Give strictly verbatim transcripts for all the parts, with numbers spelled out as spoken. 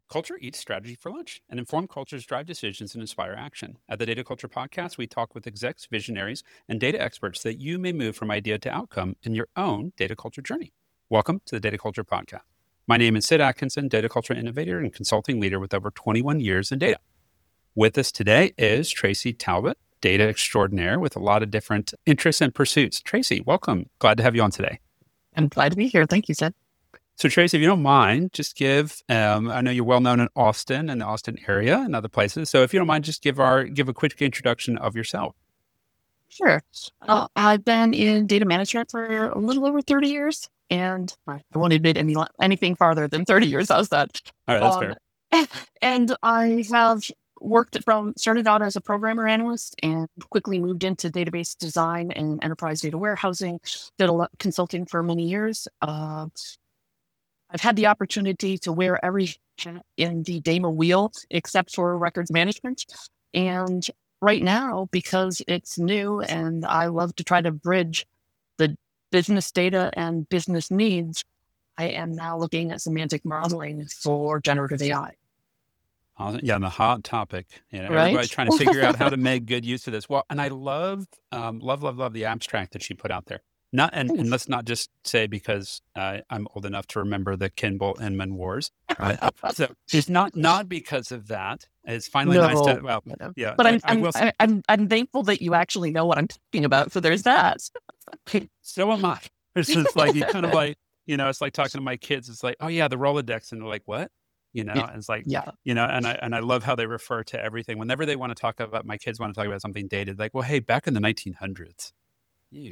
Culture eats strategy for lunch, and informed cultures drive decisions and inspire action. At the Data Culture Podcast, we talk with execs, visionaries, and data experts so that you may move from idea to outcome in your own data culture journey. Welcome to the Data Culture Podcast. My name is Sid Atkinson, data culture innovator and consulting leader with over twenty-one years in data. With us today is Tracy Talbot, data extraordinaire with a lot of different interests and pursuits. Tracy, welcome. Glad to have you on today. I'm glad to be here. Thank you, Sid. So Tracy, if you don't mind, just give, um, I know you're well known in Austin and the Austin area and other places. So if you don't mind, just give our, give a quick introduction of yourself. Sure. Uh, I've been in data management for a little over thirty years, and I won't admit any, anything farther than thirty years. How's that? All right, that's um, fair. And I have worked from, started out as a programmer analyst and quickly moved into database design and enterprise data warehousing, did a lot consulting for many years. Uh, I've had the opportunity to wear every hat in the Dama wheel except for records management. And right now, because it's new and I love to try to bridge the business data and business needs, I am now looking at semantic modeling for generative A I. Yeah, and the hot topic. You know, Right? Everybody's trying to figure out how to make good use of this. Well, and I love, um, love, love, love the abstract that she put out there. Not, and, and let's not just say because uh, I'm old enough to remember the Kimball-Inman Wars. Right? So it's not not because of that. It's finally no, nice to, well, yeah. But I'm I, I I'm, will, I, I'm I'm thankful that you actually know what I'm talking about. So there's that. So am I. It's just like, you kind of like, you know, it's like talking to my kids. It's like, oh yeah, the Rolodex. And they're like, what? You know, and it's like, yeah, you know, and I, and I love how they refer to everything. Whenever they want to talk about, my kids want to talk about something dated, like, well, hey, back in the nineteen hundreds, you.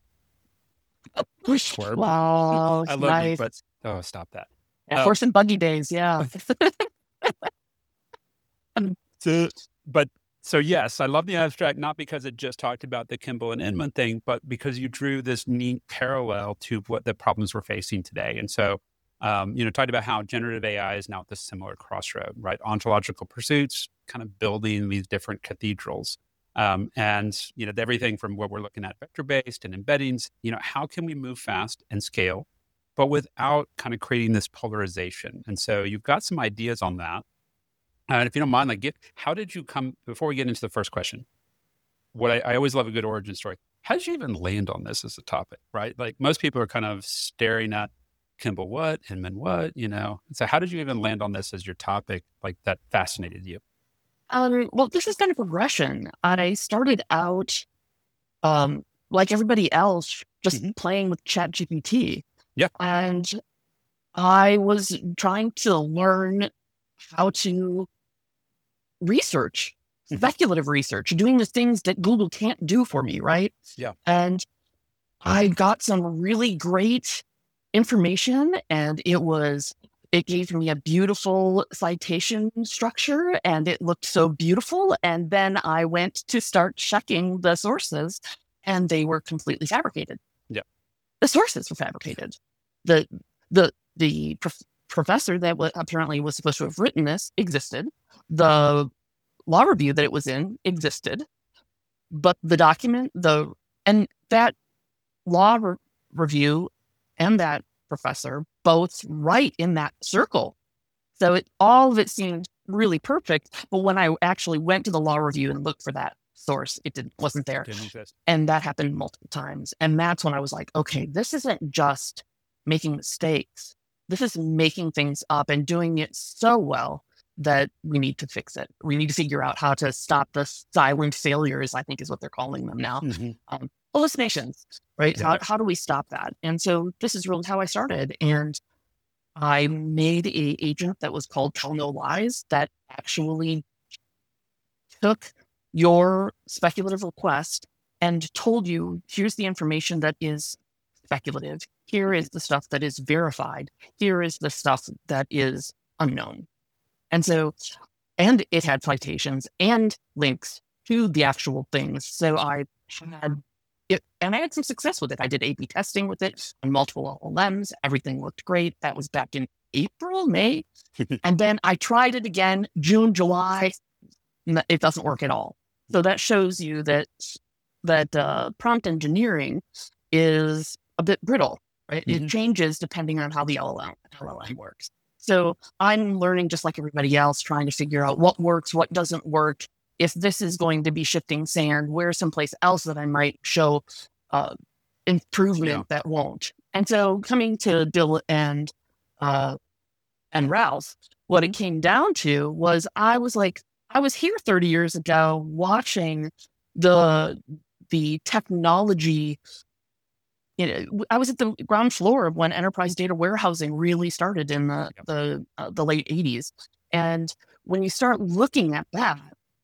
Wow, I love nice. you, but oh, stop that. Yeah, Um, horse and buggy days, yeah. so, but so yes, I love the abstract, not because it just talked about the Kimball and Inman thing, but because you drew this neat parallel to what the problems we're facing today. And so, um, you know, talked about how generative A I is now at this similar crossroad, right? Ontological pursuits, kind of building these different cathedrals. Um, and, you know, everything from what we're looking at vector-based and embeddings, you know, how can we move fast and scale, but without kind of creating this polarization? And so you've got some ideas on that. And if you don't mind, like, get, how did you come, before we get into the first question, what I, I always love a good origin story. How did you even land on this as a topic, right? Like most people are kind of staring at Kimball what, Inman what, you know? So how did you even land on this as your topic, like that fascinated you? Um, well, this is kind of progression. I started out, um, like everybody else, just Mhm. playing with ChatGPT. Yeah. And I was trying to learn how to research, Mhm. speculative research, doing the things that Google can't do for me, right? Yeah. And I got some really great information, and it was it gave me a beautiful citation structure, and it looked so beautiful. And then I went to start checking the sources, and they were completely fabricated. Yeah. The sources were fabricated. The the the prof- professor that w- apparently was supposed to have written this existed. The law review that it was in existed, but the document, the and that law re- review and that professor both right in that circle. So it, all of it seemed really perfect. But when I actually went to the law review and looked for that source, it didn't, wasn't there. Didn't exist. And that happened multiple times. And that's when I was like, okay, this isn't just making mistakes. This is making things up and doing it so well that we need to fix it. We need to figure out how to stop the silent failures, I think is what they're calling them now. Mm-hmm. Um, hallucinations, right? Yeah. How, how do we stop that? And so this is really how I started. And I made a agent that was called Tell No Lies that actually took your speculative request and told you, here's the information that is speculative. Here is the stuff that is verified. Here is the stuff that is unknown. And so, and it had citations and links to the actual things. So I had it, and I had some success with it. I did A B testing with it on multiple L L Ms. Everything looked great. That was back in April, May. And then I tried it again, June, July. It doesn't work at all. So that shows you that that uh, prompt engineering is a bit brittle, right? Mhm. It changes depending on how the L L M, L L M works. So I'm learning just like everybody else, trying to figure out what works, what doesn't work. If this is going to be shifting sand, where's someplace else that I might show uh, improvement Yeah. that won't. And so coming to Bill and uh, and Ralph, what it came down to was I was like, I was here thirty years ago watching the the technology. You know, I was at the ground floor of when enterprise data warehousing really started in the Yep. the, uh, the late eighties. And when you start looking at that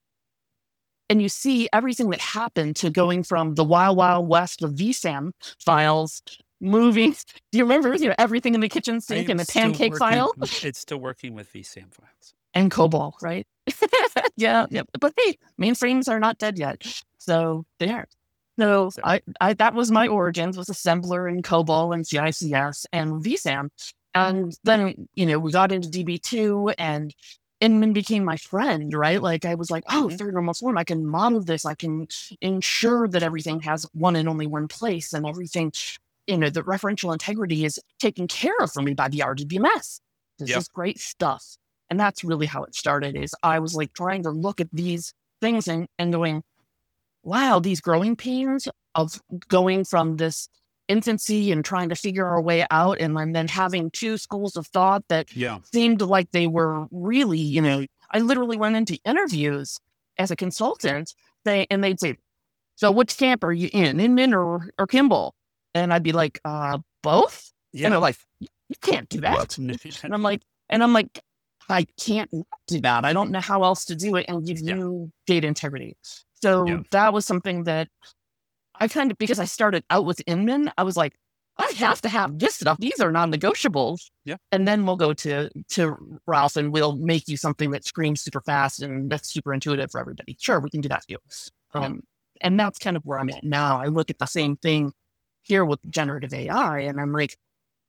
and you see everything that happened to going from the wild, wild west of V SAM files moving, do you remember, you know, everything in the kitchen I sink am and the still pancake working. file It's still working with V SAM files. and COBOL, right? yeah, yeah. But hey, mainframes are not dead yet. So they aren't. So So, I, I, that was my origins, was assembler and COBOL and C I C S and V SAM. And then, you know, we got into D B two and Inman became my friend, right? Like I was like, oh, Mhm. third normal form, I can model this. I can ensure that everything has one and only one place and everything, you know, the referential integrity is taken care of for me by the R D B M S. This Yep. is great stuff. And that's really how it started, is I was like trying to look at these things and, and going, wow, these growing pains of going from this infancy and trying to figure our way out, and then then having two schools of thought that Yeah. seemed like they were really, you know, I literally went into interviews as a consultant, they, and they'd say, so which camp are you in, Inman or, or Kimball? And I'd be like, uh, both? Yeah. And they're like, you can't do that. No, And I'm like, and I'm like, I can't do that. I don't know how else to do it and give Yeah. you data integrity. So Yeah. that was something that I kind of, because I started out with Inman, I was like, I have to have this stuff. These are non-negotiables. Yeah. And then we'll go to to Ralph and we'll make you something that screams super fast and that's super intuitive for everybody. Sure, we can do that for you. Um, Yeah. And that's kind of where I'm at now. I look at the same thing here with generative A I, and I'm like,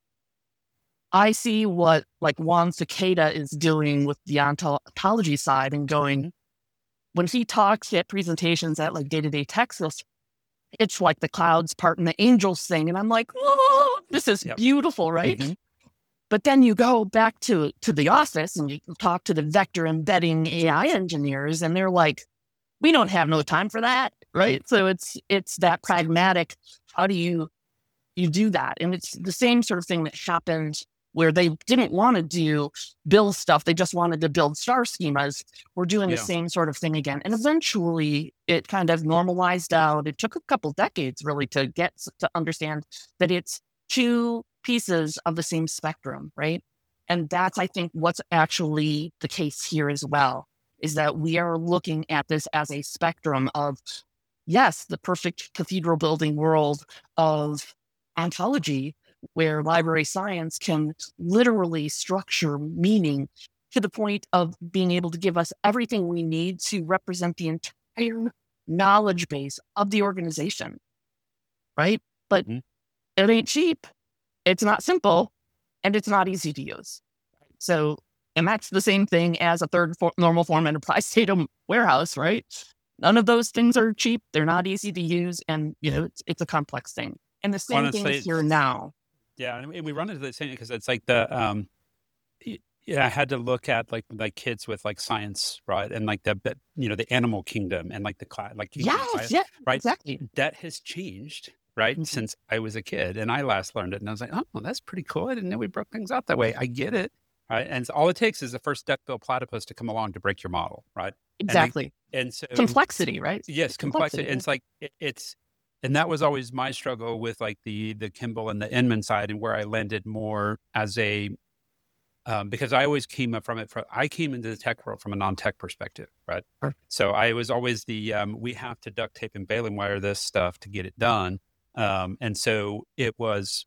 I see what like Juan Cicada is doing with the onto- ontology side and going, Mhm. when he talks at presentations at like day-to-day Texas, it's like the clouds part and the angels sing. And I'm like, oh, this is Yep. beautiful, right? Mhm. But then you go back to, to the office and you talk to the vector embedding A I engineers, and they're like, we don't have no time for that, right? So it's it's that pragmatic, how do you you do that? And it's the same sort of thing that happened where they didn't want to do build stuff. They just wanted to build star schemas. We're doing the Yeah. same sort of thing again. And eventually it kind of normalized out. It took a couple decades really to get s- to understand that it's two pieces of the same spectrum, right? And that's, I think, what's actually the case here as well, is that we are looking at this as a spectrum of, yes, the perfect cathedral building world of ontology, where library science can literally structure meaning to the point of being able to give us everything we need to represent the entire knowledge base of the organization, right? But Mhm. it ain't cheap, it's not simple, and it's not easy to use. So, and that's the same thing as a third for- normal form enterprise data warehouse, right? None of those things are cheap. They're not easy to use. And, you know, it's, it's a complex thing. And the same thing Honestly, is here it's- now. yeah, and we we run into the same because it's like the um, y- yeah, I had to look at like like kids with like science, right, and like the the- you know the animal kingdom and like the class like kingdom of Yes, science, yeah, right? exactly. That has changed, right, Mhm. since I was a kid and I last learned it, and I was like, oh, that's pretty cool. I didn't know we broke things out that way. I get it, right? And so all it takes is the first duck-billed platypus to come along to break your model, right? And they, Exactly. and so Complexity, right? yes, complexity. Complexity. And it's like it, it's, and that was always my struggle with like the the Kimball and the Inman side, and where I landed more as a um, because I always came up from it. From, I came into the tech world from a non-tech perspective, right? Sure. So I was always the um, we have to duct tape and baling wire this stuff to get it done, um, and so it was,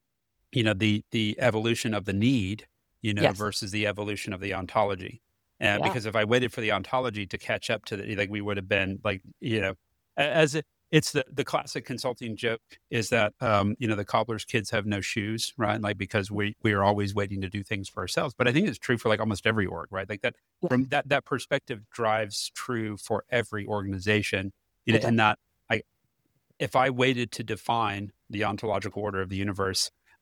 you know, the the evolution of the need, you know, Yes. versus the evolution of the ontology. Uh, Yeah. Because if I waited for the ontology to catch up to the, like we would have been like, you know, a- as it, it's the, the classic consulting joke is that, um, you know, the cobbler's kids have no shoes, right? Like, because we, we are always waiting to do things for ourselves. But I think it's true for like almost every org, right? Like that, Yeah. from that, that perspective drives true for every organization, you know, Okay. in that I, if I waited to define the ontological order of the universe,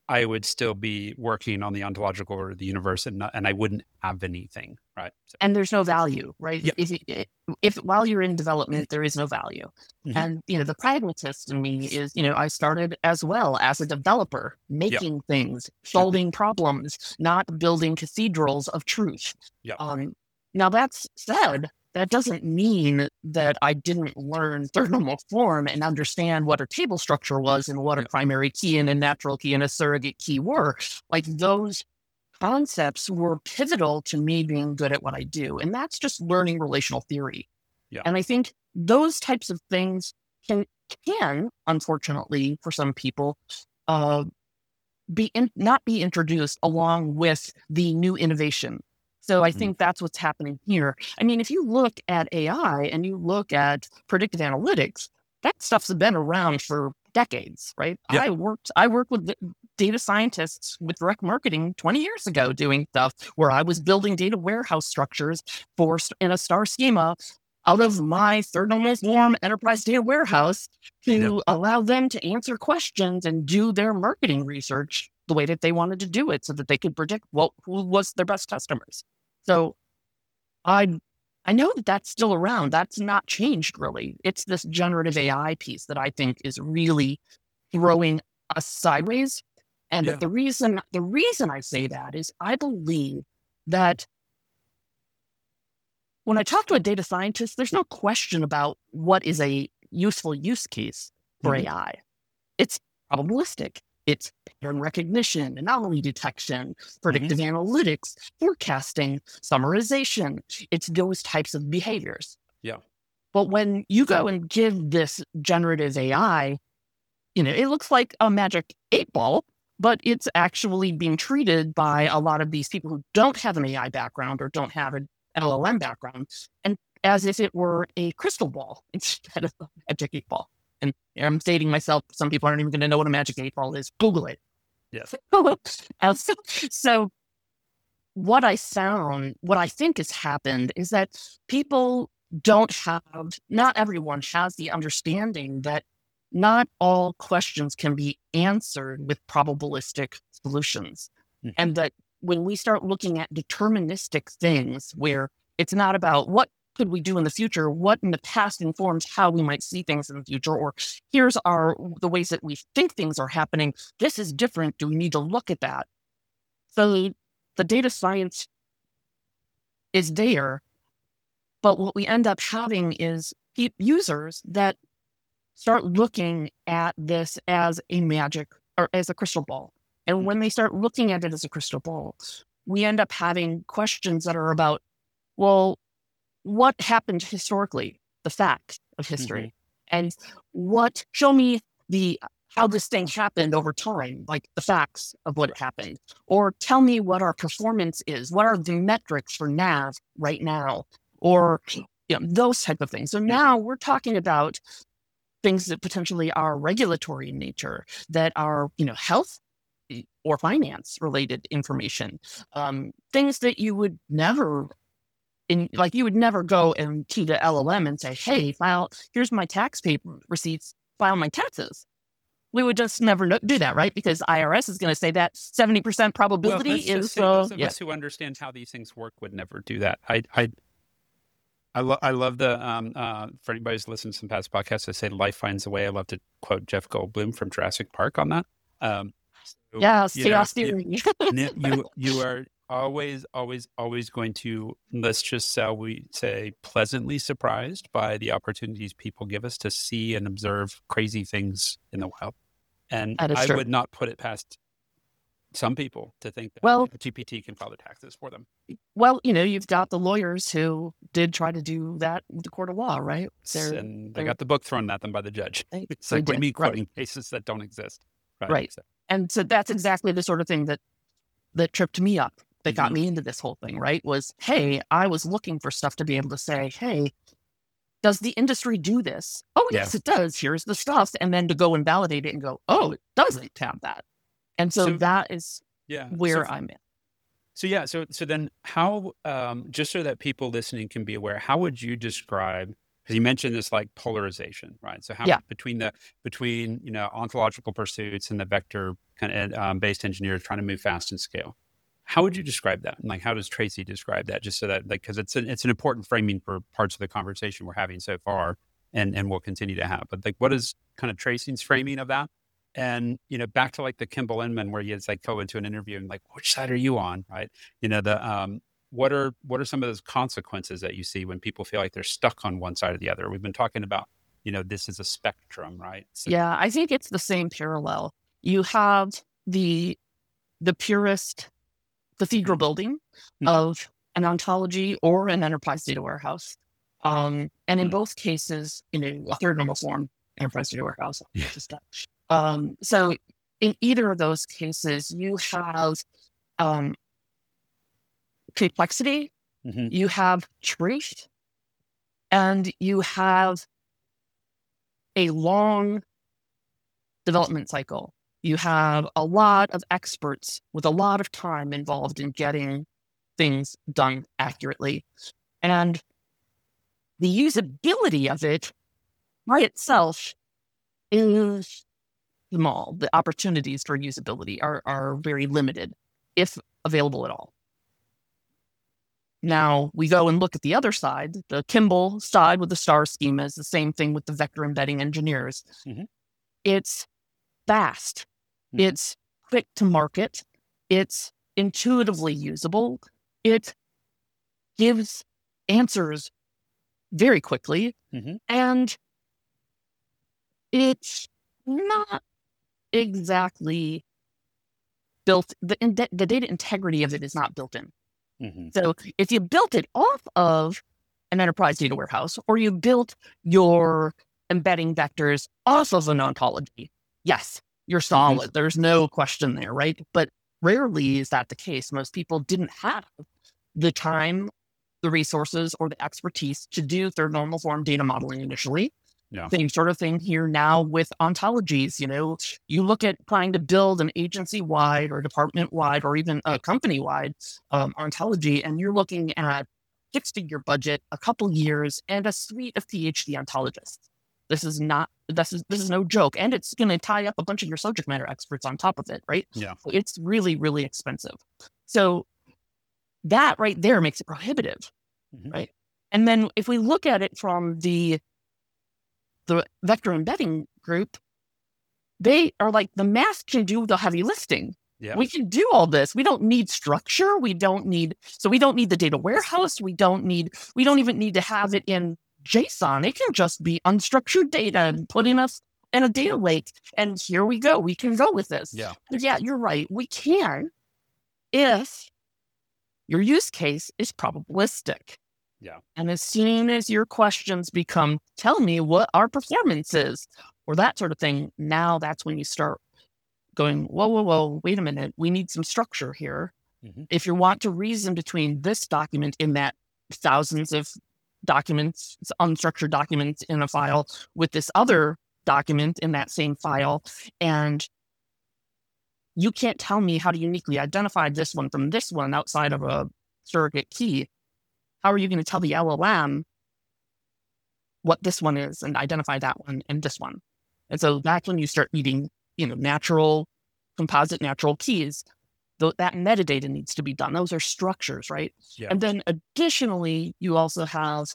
I would still be working on the ontological order of the universe, and not, and I wouldn't have anything, right? So, And there's no value, right? yeah. If, if, if while you're in development, there is no value. Mm-hmm. And, you know, the pragmatist in me is, you know, I started as well as a developer, making Yep. things, solving problems, not building cathedrals of truth. Yep. Um, now, that's said, that doesn't mean that I didn't learn third normal form and understand what a table structure was and what a Yep. primary key and a natural key and a surrogate key were. Like, those concepts were pivotal to me being good at what I do. And that's just learning relational theory. Yeah. And I think those types of things can, can unfortunately, for some people, uh, be in, not be introduced along with the new innovation. So I Mhm. think that's what's happening here. I mean, if you look at A I and you look at predictive analytics, that stuff's been around for decades, right? Yeah. I worked, I worked with the data scientists with direct marketing twenty years ago doing stuff where I was building data warehouse structures for in a star schema out of my third normal form enterprise data warehouse to Yeah. allow them to answer questions and do their marketing research the way that they wanted to do it so that they could predict what who was their best customers. So I I know that that's still around. That's not changed really. It's this generative A I piece that I think is really throwing us sideways. And Yeah. the reason the reason I say that is I believe that when I talk to a data scientist, there's no question about what is a useful use case for Mhm. A I. It's probabilistic. It's pattern recognition, anomaly detection, predictive analytics, forecasting, summarization. It's those types of behaviors. Yeah. But when you go and give this generative A I, you know, it looks like a magic eight ball, but it's actually being treated by a lot of these people who don't have an A I background or don't have an L L M background, and as if it were a crystal ball instead of a magic eight ball. And I'm stating myself, some people aren't even going to know what a magic eight ball is. Google it. Yes. And so, so what I found, what I think has happened is that people don't have, not everyone has the understanding that not all questions can be answered with probabilistic solutions. Mhm. And that when we start looking at deterministic things where it's not about what could we do in the future, what in the past informs how we might see things in the future, or here's our the ways that we think things are happening. This is different. Do we need to look at that? So the data science is there, but what we end up having is pe- users that start looking at this as a magic or as a crystal ball. And when they start looking at it as a crystal ball, we end up having questions that are about, well, what happened historically, the facts of history, and what show me the how this thing happened over time, like the facts of what happened, or tell me what our performance is, what are the metrics for N A V right now, or you know, those type of things. So now we're talking about things that potentially are regulatory in nature, that are you know health or finance related information, um, things that you would never. In, like you would never go and to the L L M and say, hey, file, here's my tax paper receipts, file my taxes. We would just never no- do that, right? Because I R S is going to say that seventy percent probability well, let's just is, say uh, those of yeah. us who understand how these things work would never do that. I, I, I, lo- I love the, um, uh, for anybody who's listened to some past podcasts, I say life finds a way. I love to quote Jeff Goldblum from Jurassic Park on that. Um, so, Yeah, you know, chaos you, theory. you, you, you are always, always, always going to, let's just say, we say, pleasantly surprised by the opportunities people give us to see and observe crazy things in the wild. And That is I true. would not put it past some people to think that Well- G P T can file their taxes for them. Well, you know, you've got the lawyers who did try to do that with the court of law, right? They're, and they they're- got the book thrown at them by the judge. they, It's they like, what do you did, mean right. quoting cases that don't exist? Right. So, And so that's exactly the sort of thing that that tripped me up, that got Mhm. me into this whole thing, right? Was, hey, I was looking for stuff to be able to say, hey, does the industry do this? Oh, Yeah. yes, it does. Here's the stuff. And then to go and validate it and go, oh, it doesn't have that. And so, So- that is yeah. where so, I'm at. So yeah, so so then how, um, just so that people listening can be aware, how would you describe because you mentioned this like polarization, right? So how Yeah. between the between you know ontological pursuits and the vector kind of um, based engineers trying to move fast and scale. How would you describe that? Like, how does Tracy describe that? Just so that, like, because it's an, it's an important framing for parts of the conversation we're having so far, and and we'll continue to have. But like, what is kind of Tracy's framing of that? And you know, back to like the Kimball Inman, where you just like go into an interview and like, which side are you on, right? You know, the um, what are what are some of those consequences that you see when people feel like they're stuck on one side or the other? We've been talking about, you know, this is a spectrum, right? So, Yeah, I think it's the same parallel. You have the the purist cathedral building Mhm. of an ontology or an enterprise data warehouse. Um, and in Mhm. both cases, in a third normal form, enterprise data warehouse. Just that. Um, so in either of those cases, you have um, complexity, Mhm. you have truth, and you have a long development cycle. You have a lot of experts with a lot of time involved in getting things done accurately. And the usability of it by itself is small. The opportunities for usability are, are very limited, if available at all. Now we go and look at the other side, the Kimball side with the star schemas, the same thing with the vector embedding engineers. Mhm. It's fast. Mhm. It's quick to market. It's intuitively usable. It gives answers very quickly. Mhm. And it's not exactly built, the, the data integrity of it is not built in. Mhm. So if you built it off of an enterprise data warehouse, or you built your embedding vectors off of an ontology, yes, you're solid. There's no question there, right? But rarely is that the case. Most people didn't have the time, the resources, or the expertise to do third normal form data modeling initially. Yeah. Same sort of thing here now with ontologies. You know, you look at trying to build an agency-wide or department-wide or even a company-wide um, ontology, and you're looking at six-figure budget, a couple years, and a suite of PhD ontologists. This is not this is this is no joke, and it's going to tie up a bunch of your subject matter experts on top of it, right? Yeah. So it's really, really expensive. So that right there makes it prohibitive, Mhm. right? And then if we look at it from the the vector embedding group, they are like, the math can do the heavy lifting. Yeah. We can do all this. We don't need structure. We don't need, so we don't need the data warehouse. We don't need, we don't even need to have it in JSON. It can just be unstructured data and putting us in a data lake. And here we go. We can go with this. Yeah. But yeah, you're right. We can if your use case is probabilistic. Yeah. And as soon as your questions become, tell me what our performance is, or that sort of thing, now that's when you start going, whoa, whoa, whoa, wait a minute. We need some structure here. Mhm. If you want to reason between this document in that thousands of documents, unstructured documents in a file, with this other document in that same file, and you can't tell me how to uniquely identify this one from this one outside of a surrogate key, how are you going to tell the L L M what this one is and identify that one and this one? And so that's when you start needing, you know, natural, composite natural keys. Though that metadata needs to be done. Those are structures, right? Yeah. And then additionally, you also have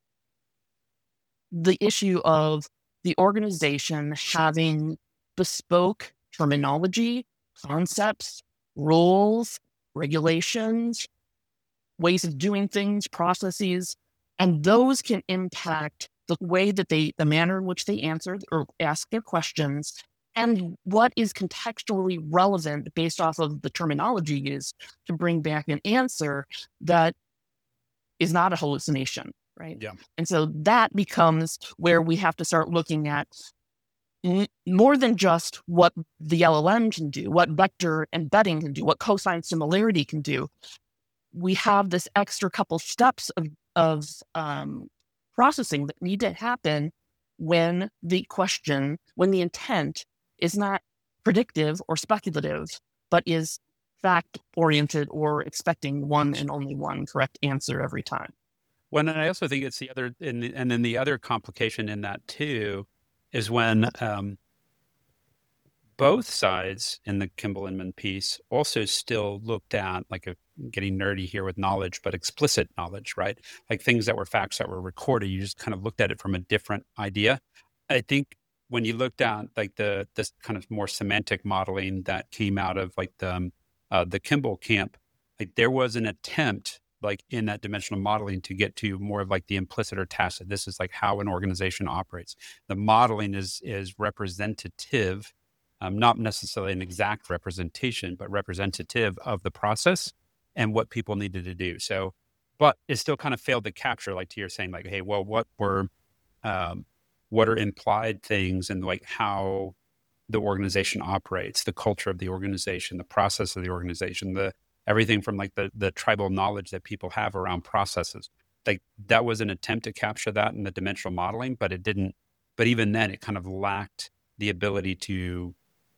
the issue of the organization having bespoke terminology, concepts, rules, regulations, ways of doing things, processes, and those can impact the way that they, the manner in which they answer or ask their questions, and what is contextually relevant based off of the terminology used to bring back an answer that is not a hallucination, right? Yeah. And so that becomes where we have to start looking at m- more than just what the L L M can do, what vector embedding can do, what cosine similarity can do. We have this extra couple steps of, of um, processing that need to happen when the question, when the intent is not predictive or speculative, but is fact oriented or expecting one and only one correct answer every time. Well, and I also think it's the other, and, the, and then the other complication in that too is when um, both sides in the Kimball Inman piece also still looked at, like, a, getting nerdy here with knowledge, but explicit knowledge, right? Like things that were facts that were recorded, you just kind of looked at it from a different idea. I think when you looked at like the this kind of more semantic modeling that came out of like the um, uh, the Kimball camp, like there was an attempt like in that dimensional modeling to get to more of like the implicit or tacit. This is like how an organization operates. The modeling is is representative, um, not necessarily an exact representation, but representative of the process and what people needed to do. So, but it still kind of failed to capture, like to your saying, like, hey, well, what were, um, what are implied things and like how the organization operates, the culture of the organization, the process of the organization, the everything from like the the tribal knowledge that people have around processes. Like that was an attempt to capture that in the dimensional modeling, but it didn't. But even then, it kind of lacked the ability to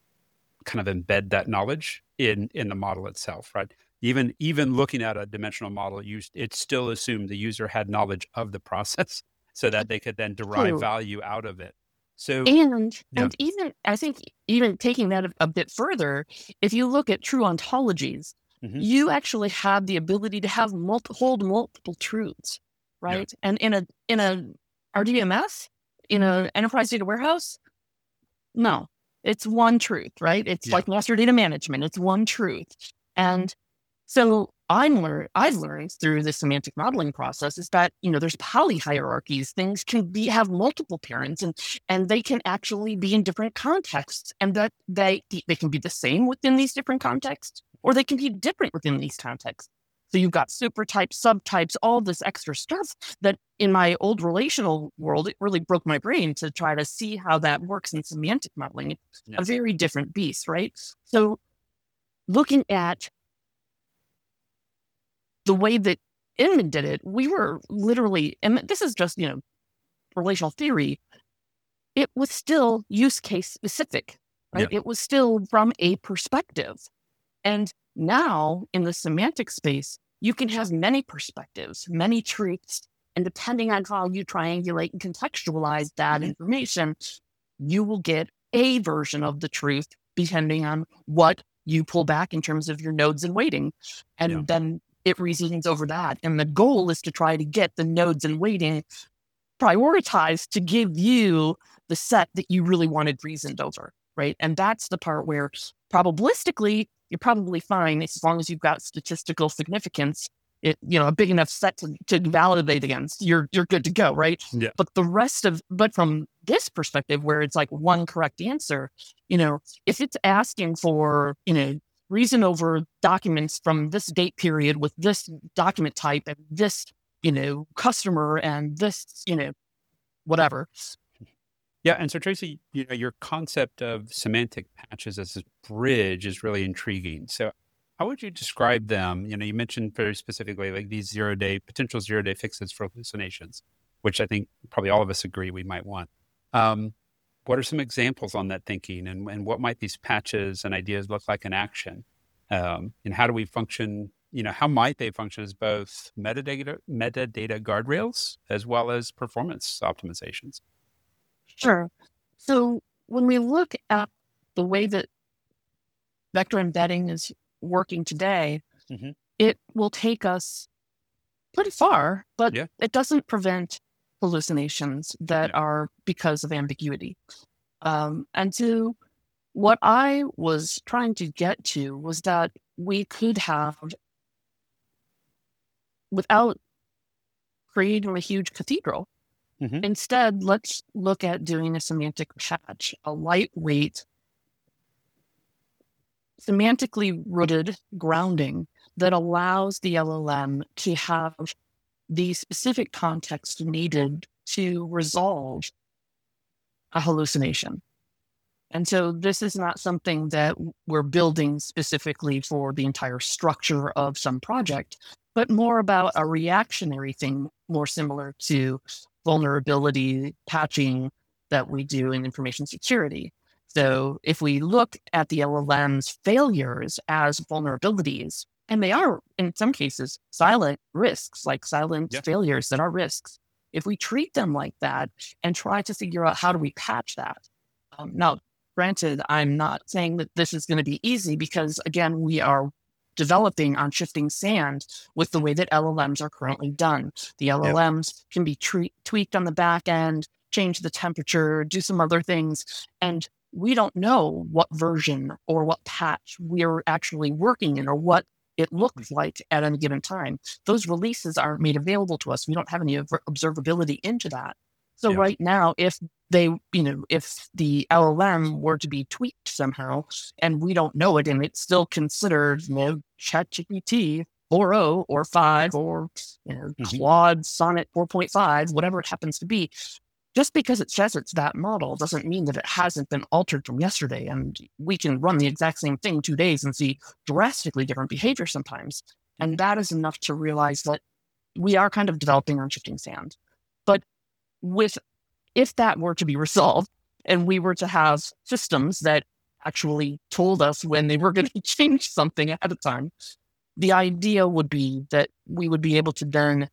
kind of embed that knowledge in in the model itself, right? Even even looking at a dimensional model, you, it still assumed the user had knowledge of the process so that they could then derive True. value out of it. So, And yeah, and even I think even taking that a, a bit further, if you look at true ontologies, hmm you actually have the ability to have multi, hold multiple truths, yeah, right? And in a in a R D M S, in an enterprise data warehouse, no, it's one truth, right? It's yeah, like master data management. It's one truth. And so I'm learn I've learned through the semantic modeling process is that, you know, there's poly hierarchies. Things can be have multiple parents and and they can actually be in different contexts. And that they they can be the same within these different contexts, or they can be different within these contexts. So you've got super types, subtypes, all this extra stuff that in my old relational world, it really broke my brain to try to see how that works in semantic modeling. It's yeah, a very different beast, right? So looking at the way that Inman did it, we were literally, and this is just, you know, relational theory, it was still use case specific, right? yeah, It was still from a perspective. And now in the semantic space, you can have many perspectives, many truths. And depending on how you triangulate and contextualize that mhm, information, you will get a version of the truth depending on what you pull back in terms of your nodes and weighting. yeah, And then it reasons over that. And the goal is to try to get the nodes and weighting prioritized to give you the set that you really wanted reasoned over, right? And that's the part where probabilistically, you're probably fine as long as you've got statistical significance, it, you know, a big enough set to, to validate against, you're you're good to go, right? yeah, But the rest of, but from this perspective, where it's like one correct answer, you know, if it's asking for, you know, reason over documents from this date period with this document type and this, you know, customer and this, you know, whatever. yeah. And so, Tracy, you know, your concept of semantic patches as a bridge is really intriguing. So, how would you describe them? You know, you mentioned very specifically like these zero day potential zero day fixes for hallucinations, which I think probably all of us agree we might want. Um, what are some examples on that thinking, and, and what might these patches and ideas look like in action? Um, and how do we function? You know, how might they function as both metadata metadata guardrails as well as performance optimizations? Sure. So when we look at the way that vector embedding is working today, hmm it will take us pretty far, but Yeah, it doesn't prevent hallucinations that yeah, are because of ambiguity. Um, and so what I was trying to get to was that we could have, without creating a huge cathedral, hmm instead, let's look at doing a semantic patch, a lightweight, semantically rooted grounding that allows the L L M to have the specific context needed to resolve a hallucination. And so this is not something that we're building specifically for the entire structure of some project, but more about a reactionary thing, more similar to vulnerability patching that we do in information security. So if we look at the L L M's failures as vulnerabilities, And they are, in some cases, silent risks, like silent Yeah. failures that are risks. If we treat them like that and try to figure out how do we patch that. Um, now, granted, I'm not saying that this is going to be easy because, again, we are developing on shifting sand with the way that L L Ms are currently done. The L L Ms can be tre- tweaked on the back end, change the temperature, do some other things. And we don't know what version or what patch we're actually working in or what it looks like at any given time. Those releases aren't made available to us. We don't have any observability into that. So Yeah. right now, if they, you know, if the L L M were to be tweaked somehow and we don't know it and it's still considered, you know, ChatGPT four point oh or five or, you know, Mhm. Claude Sonnet four point five, whatever it happens to be, just because it says it's that model doesn't mean that it hasn't been altered from yesterday. And we can run the exact same thing two days and see drastically different behavior sometimes. And that is enough to realize that we are kind of developing on shifting sand. But with, if that were to be resolved and we were to have systems that actually told us when they were going to change something ahead of time, the idea would be that we would be able to then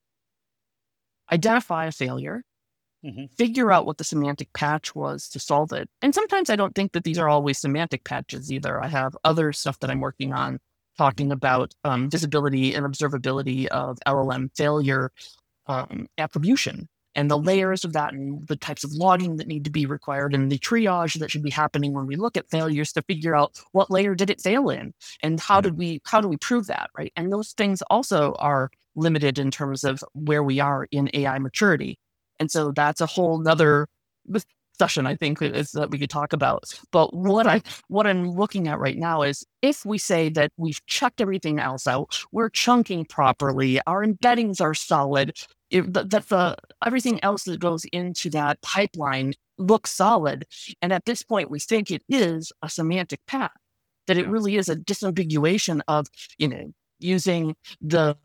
identify a failure, Mhm. figure out what the semantic patch was to solve it. And sometimes I don't think that these are always semantic patches either. I have other stuff that I'm working on talking about um, visibility and observability of L L M failure um, attribution and the layers of that and the types of logging that need to be required and the triage that should be happening when we look at failures to figure out what layer did it fail in and how did we, how do we prove that, right? And those things also are limited in terms of where we are in A I maturity. And so that's a whole nother session, I think, is that we could talk about. But what I what I'm looking at right now is if we say that we've checked everything else out, we're chunking properly, our embeddings are solid, it, that, that the everything else that goes into that pipeline looks solid, and at this point we think it is a semantic path, that it Yeah. really is a disambiguation of, you know, using the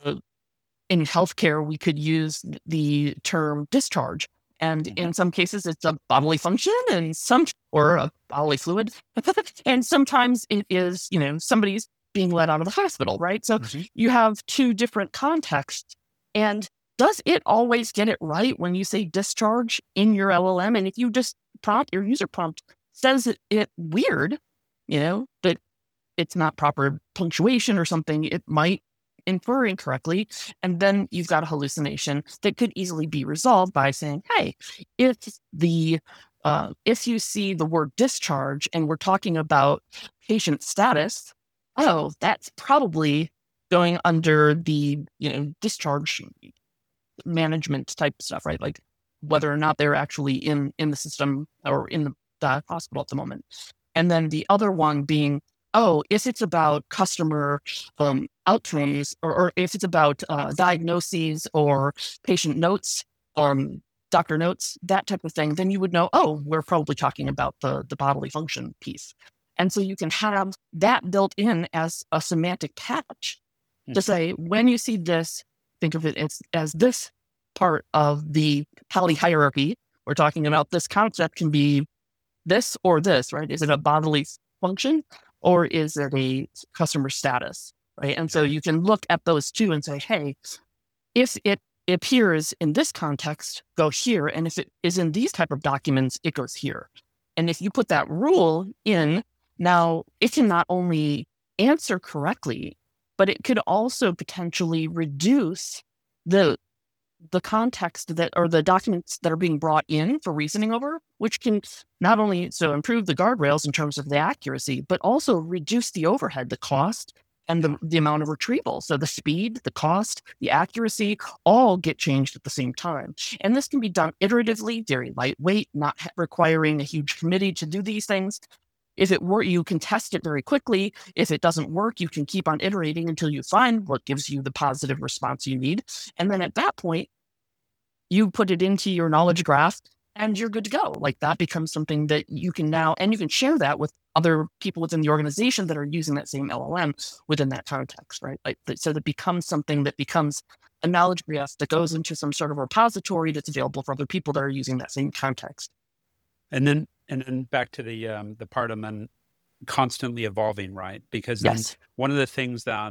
in healthcare, we could use the term discharge. And Mhm. in some cases, it's a bodily function and some, or a bodily fluid. And sometimes it is, you know, somebody's being let out of the hospital, right? So Mhm. you have two different contexts. And does it always get it right when you say discharge in your L L M? And if you just prompt, your user prompt says it, it weird, you know, that it's not proper punctuation or something, it might infer incorrectly. And then you've got a hallucination that could easily be resolved by saying, hey, if the uh, if you see the word discharge and we're talking about patient status, oh, that's probably going under the, you know, discharge management type stuff, right? Like whether or not they're actually in in the system or in the, the hospital at the moment. And then the other one being, oh, if it's about customer um, outcomes or, or if it's about uh, diagnoses or patient notes, um, doctor notes, that type of thing, then you would know, oh, we're probably talking about the, the bodily function piece. And so you can have that built in as a semantic patch to say, when you see this, think of it as, as this part of the Pali hierarchy. We're talking about this concept can be this or this, right? Is it a bodily function or is it a customer status, right? And so you can look at those two and say, hey, if it appears in this context, go here. And if it is in these type of documents, it goes here. And if you put that rule in, now it can not only answer correctly, but it could also potentially reduce the the context that or the documents that are being brought in for reasoning over, which can not only so improve the guardrails in terms of the accuracy, but also reduce the overhead, the cost, and the, the amount of retrieval. So the speed, the cost, the accuracy, all get changed at the same time. And this can be done iteratively, very lightweight, not requiring a huge committee to do these things. If it were, you can test it very quickly. If it doesn't work, you can keep on iterating until you find what gives you the positive response you need. And then at that point, you put it into your knowledge graph and you're good to go. Like that becomes something that you can now, and you can share that with other people within the organization that are using that same L L M within that context, right? Like, so that becomes something that becomes a knowledge graph that goes into some sort of repository that's available for other people that are using that same context. And then, and then back to the um, the part on then constantly evolving, right? Because then Yes. one of the things that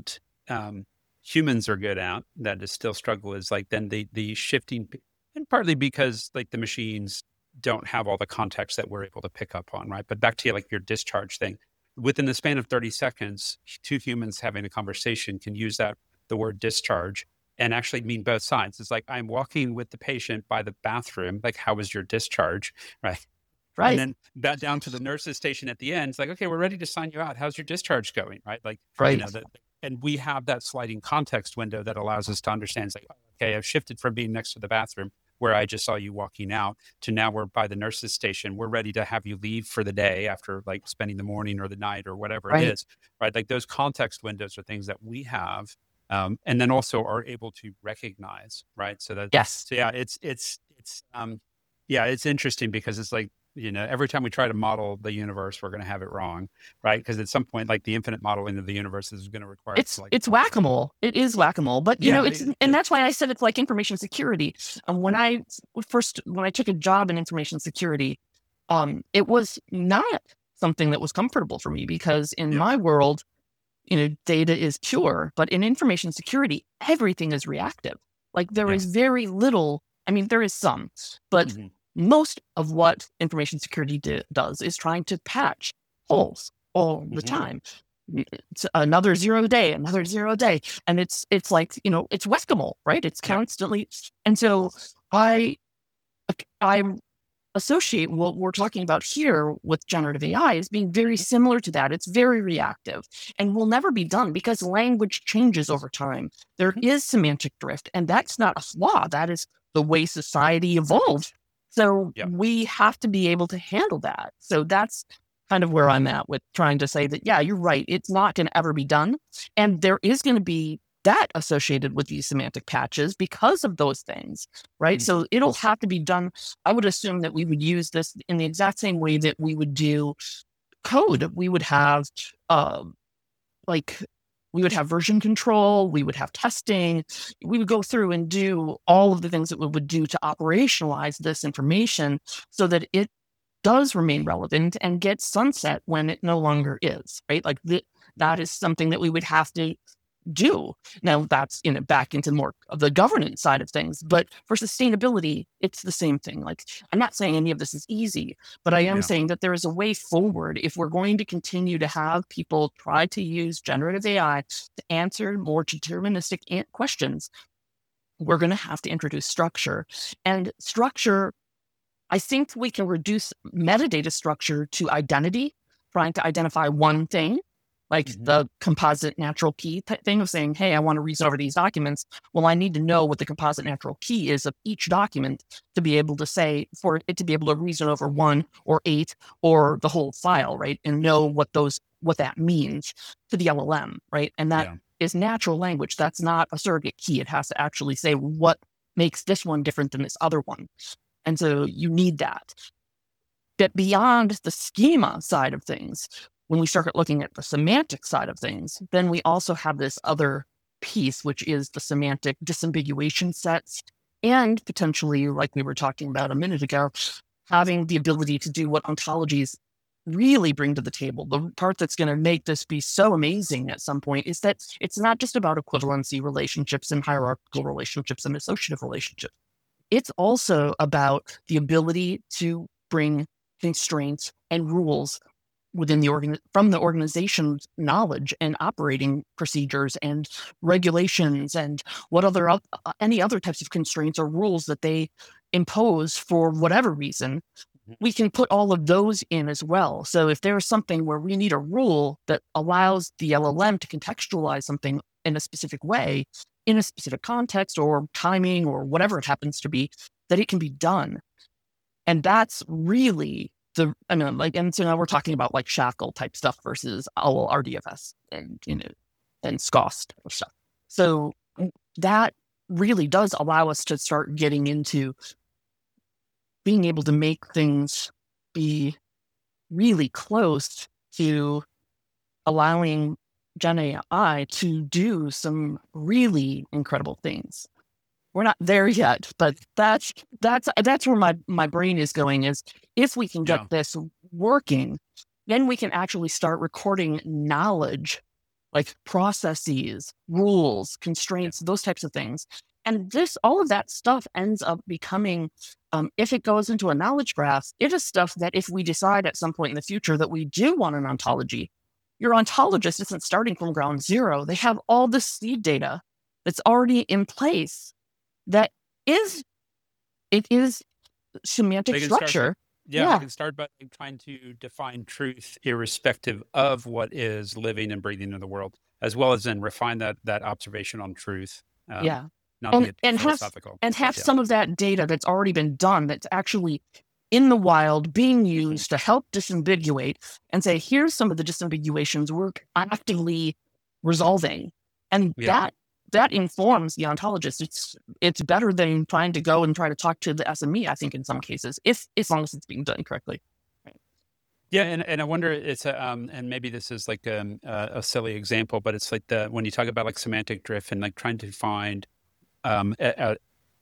um, humans are good at that is still struggle is like then the the shifting, and partly because like the machines don't have all the context that we're able to pick up on, right? But back to like your discharge thing, within the span of thirty seconds, two humans having a conversation can use that the word discharge and actually mean both sides. It's like, I'm walking with the patient by the bathroom, like, how was your discharge, right? Right. And then that down to the nurse's station at the end. It's like, okay, we're ready to sign you out. How's your discharge going? Right. Like, Right. you know, that, and we have that sliding context window that allows us to understand, it's like, okay, I've shifted from being next to the bathroom where I just saw you walking out to now we're by the nurse's station. We're ready to have you leave for the day after like spending the morning or the night or whatever Right. it is. Right. Like those context windows are things that we have. Um, and then also are able to recognize. Right. So that, Yes. so yeah, it's, it's, it's, um, yeah, it's interesting because it's like, you know, every time we try to model the universe, we're going to have it wrong, right? Because at some point, like the infinite modeling of the universe is going to require It's like it's whack-a-mole. It is whack-a-mole, but you Yeah, know, it's it- and it- that's why I said it's like information security. And when I first when I took a job in information security, um, it was not something that was comfortable for me because in Yeah. my world, you know, data is pure, but in information security, everything is reactive. Like there Yeah. is very little. I mean, there is some, but Mhm. most of what information security di- does is trying to patch holes all the Mhm. time. It's another zero day, another zero day, and it's it's like, you know, it's whack-a-mole, right? It's Yeah. constantly, and so I I associate what we're talking about here with generative A I as being very similar to that. It's very reactive and will never be done because language changes over time. There is semantic drift, and that's not a flaw. That is the way society evolved. So Yeah. we have to be able to handle that. So that's kind of where I'm at with trying to say that, yeah, you're right. It's not going to ever be done. And there is going to be that associated with these semantic patches because of those things, right? Mhm. So it'll have to be done. I would assume that we would use this in the exact same way that we would do code. We would have, uh, like, we would have version control, we would have testing, we would go through and do all of the things that we would do to operationalize this information so that it does remain relevant and gets sunset when it no longer is, right? Like th- that is something that we would have to do. Now that's, you know, back into more of the governance side of things, but for sustainability, it's the same thing. Like, I'm not saying any of this is easy, but I am Yeah. saying that there is a way forward if we're going to continue to have people try to use generative A I to answer more deterministic an- questions. We're going to have to introduce structure, and structure, I think we can reduce metadata structure to identity, trying to identify one thing, like Mhm. the composite natural key type thing of saying, hey, I want to reason over these documents. Well, I need to know what the composite natural key is of each document to be able to say, for it to be able to reason over one or eight or the whole file, right? And know what those, what that means to the L L M, right? And that Yeah. is natural language. That's not a surrogate key. It has to actually say what makes this one different than this other one. And so you need that. But beyond the schema side of things, when we start looking at the semantic side of things, then we also have this other piece, which is the semantic disambiguation sets, and potentially, like we were talking about a minute ago, having the ability to do what ontologies really bring to the table. The part that's going to make this be so amazing at some point is that it's not just about equivalency relationships and hierarchical relationships and associative relationships. It's also about the ability to bring constraints and rules within the organ from the organization's knowledge and operating procedures and regulations and what other uh, any other types of constraints or rules that they impose for whatever reason. We can put all of those in as well. So if there's something where we need a rule that allows the L L M to contextualize something in a specific way, in a specific context or timing or whatever it happens to be, that it can be done. And that's really the, I mean, like, and so now we're talking about like shackle type stuff versus OWL R D F S and, you know, and S C O S type of stuff. So that really does allow us to start getting into being able to make things be really close to allowing Gen A I to do some really incredible things. We're not there yet, but that's that's that's where my, my brain is going, is if we can get Yeah. this working, then we can actually start recording knowledge like processes, rules, constraints, those types of things. And this, all of that stuff ends up becoming, um, if it goes into a knowledge graph, it is stuff that if we decide at some point in the future that we do want an ontology, your ontologist isn't starting from ground zero. They have all the seed data that's already in place that is, it is semantic They can start structure. Yeah, Yeah. I can start by trying to define truth irrespective of what is living and breathing in the world, as well as then refine that that observation on truth. Um, Yeah. not And get too and have philosophical. and have Yeah. some of that data that's already been done that's actually in the wild being used to help disambiguate and say, here's some of the disambiguations we're actively resolving. And Yeah. that that informs the ontologist. It's it's better than trying to go and try to talk to the S M E, I think, in some cases, if as long as it's being done correctly. Yeah, and, and I wonder, it's a, um, and maybe this is like um, a, a silly example, but it's like the when you talk about like semantic drift and like trying to find um, a, a,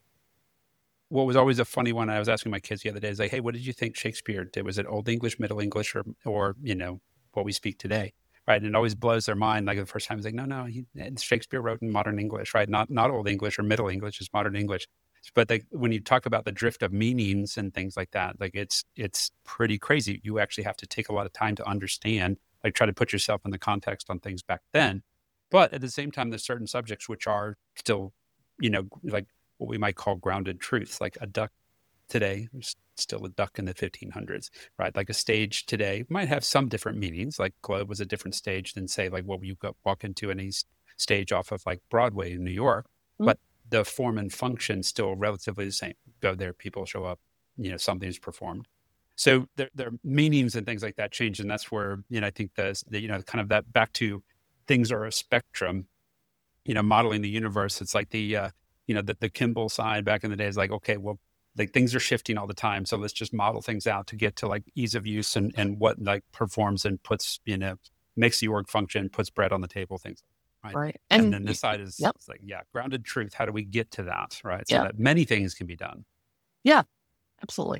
what was always a funny one. I was asking my kids the other day is like, hey, what did you think Shakespeare did? Was it Old English, Middle English, or or you know what we speak today? Right, and it always blows their mind. Like the first time, it's like, no, no, he, Shakespeare wrote in modern English, right? Not not Old English or Middle English, is modern English. But like when you talk about the drift of meanings and things like that, like it's it's pretty crazy. You actually have to take a lot of time to understand, like try to put yourself in the context on things back then. But at the same time, there's certain subjects which are still, you know, like what we might call grounded truths, like a duck today is still a duck in the fifteen hundreds, right? Like a stage today might have some different meanings, like globe was a different stage than say like what you go walk into any stage off of like Broadway in New York, Mhm. but the form and function still relatively the same. Go there, people show up, you know, something's performed. So their, their meanings and things like that change. And that's where, you know, I think the, the, you know, kind of that back to things are a spectrum, you know, modeling the universe. It's like the, uh, you know, the, the Kimball side back in the day is like, okay, well, like things are shifting all the time. So let's just model things out to get to like ease of use and, and what like performs and puts, you know, makes the org function, puts bread on the table, things like that. Right. Right. And, And then this side is yep. it's like, yeah, grounded truth. How do we get to that? Right. So Yeah. that many things can be done. Yeah, absolutely.